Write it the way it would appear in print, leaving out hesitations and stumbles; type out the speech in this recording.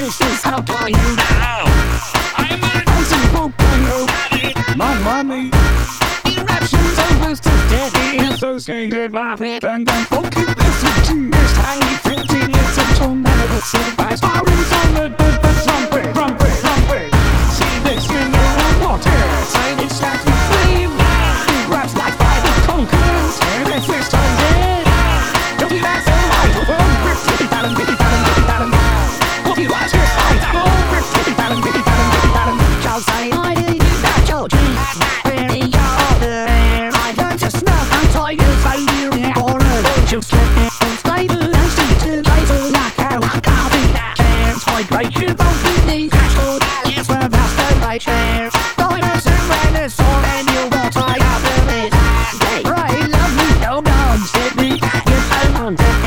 this is how far you down. I'm an awesome Pokemon. My mommy. Eruptions almost as deadly associated with it. And then funky messaging is tiny printing. It's a tornado surprise. Stories on the trumpet, trumpet, trumpet. See this in the water. Tiny stacks of flame. Grabs like fire conquers. And it's this time dead. Don't you ask them why? Rippy ballin', rippy ballin', rippy ballin'. What you ask is I don't. Rippy ballin', rippy ballin', rippy ballin'. Child say I did that children. Really older. I learned to snuff and tigers failure on a bunch of slipping. Stable and seated later knockout. Can't be that chance. Vibration both in these castle. It's for masturbation. Diners and renaissance and you want I have a bit. Right, lovely, no, no, sit me. You're so